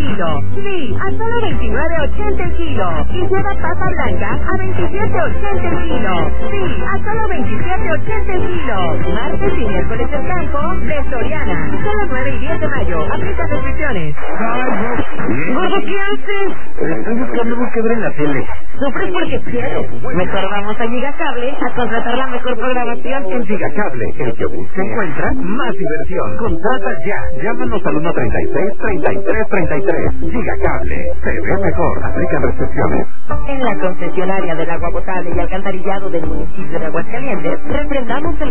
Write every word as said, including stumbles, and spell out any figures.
kilo. Sí, a solo veintinueve ochenta el kilo. Y lleva papa blanca a veintisiete ochenta el kilo. Sí, a solo veintisiete ochenta el kilo. Martes y miércoles del campo de Soriana. Solo nueve y diez de mayo. Aplica restricciones. Gordo, ¿qué haces? Estoy buscando algo que ver en la tele. Sufres porque quieres. Mejor vamos a Gigacable a contratar la mejor programación. En Gigacable, el que busca encuentra más diversión. Contrata ya. Llámanos al uno treinta y seis, treinta y tres, treinta y tres. Gigacable. Se ve mejor. Aplican restricciones. En la concesionaria del agua potable y alcantarillado del municipio de Aguascalientes, refrendamos el